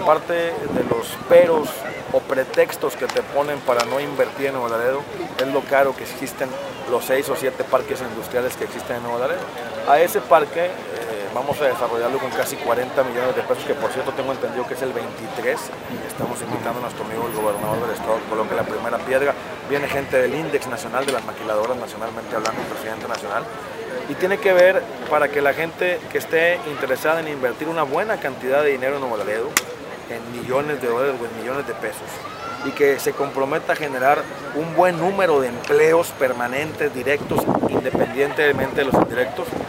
parte de los peros o pretextos que te ponen para no invertir en Nuevo Laredo es lo caro que existen los 6 o 7 parques industriales que existen en Nuevo Laredo. A ese parque vamos a desarrollarlo con casi 40 millones de pesos, que por cierto tengo entendido que es el 23. Estamos invitando a nuestro amigo el gobernador del estado que coloque la primera piedra. Viene gente del Índex Nacional, de las maquiladoras nacionalmente hablando, el presidente nacional. Y tiene que ver para que la gente que esté interesada en invertir una buena cantidad de dinero en Nuevo Laredo, en millones de dólares o en millones de pesos, y que se comprometa a generar un buen número de empleos permanentes, directos, independientemente de los indirectos,